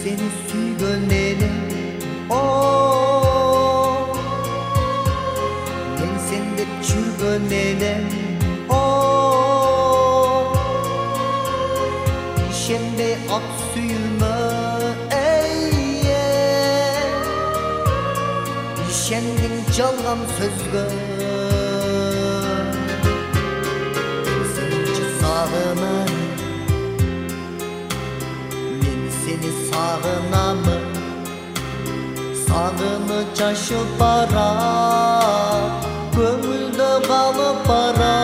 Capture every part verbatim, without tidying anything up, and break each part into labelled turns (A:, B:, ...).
A: seni suygan elem, oh. Men sen dep жүргөн elem, oh. İşenbey ak suyuna, ey, İşendin жалган сөзгө. Senci sağınan, men seni sağınamı, sağını çaşıp bara, көңүлдө калып бара.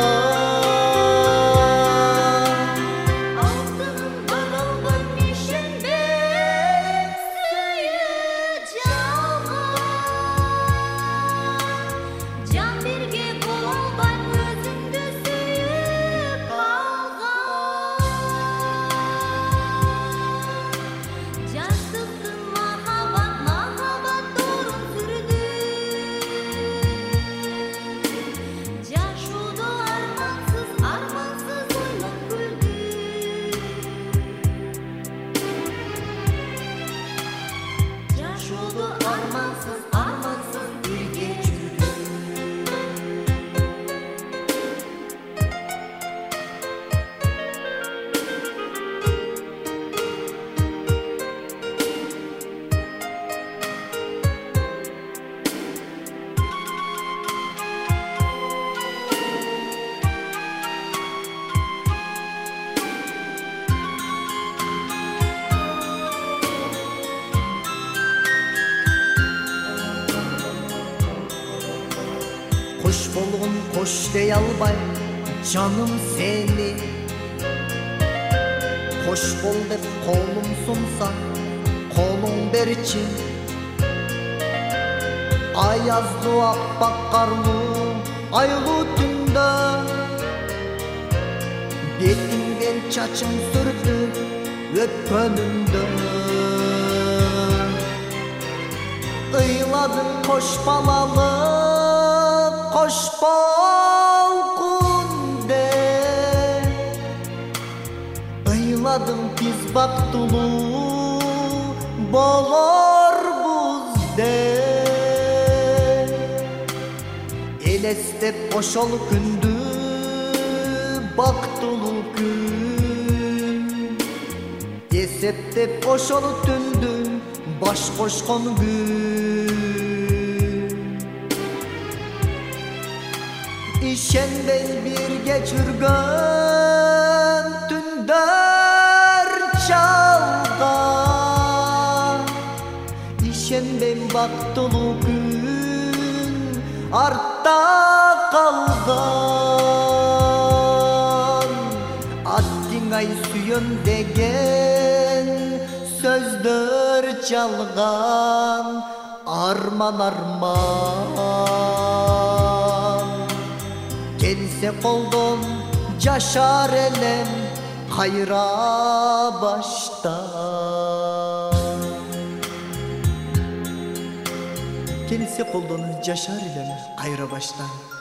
B: Алтын баралган ишенбей сүйүп жалган, жан бирге боло албай өзүңдү сүйүп калган. Жаштыктын махаббат махаббат дорун сүрдү, жашоодо армансыз армансыз ойлоп күлдү. Жашоодо армансыз армансыз бирге жүрдү.
A: Koş болгон koş дей албай жаным сени, koş бол деп колум сунса колуң берчи. Аязды аппак карлуу айлуу түндө бетиңден чачың сүртүп өпкөнүмдө ыйладың кош балалы koş bol kunde, ayladım biz baktulu bolor buzde. Elestep oşol kündü baktulu gün, eseptep oşol tündü baş koşkon gün. İşenbey birge жүргөн түндөр çalган, İşenbey бактылуу күн артта калган. Аттиңай сүйөм деген сөздөр жалган, арман арман. Келсе колдон жашар элем кайра баштан. Келсе колдон жашар элем кайра баштан.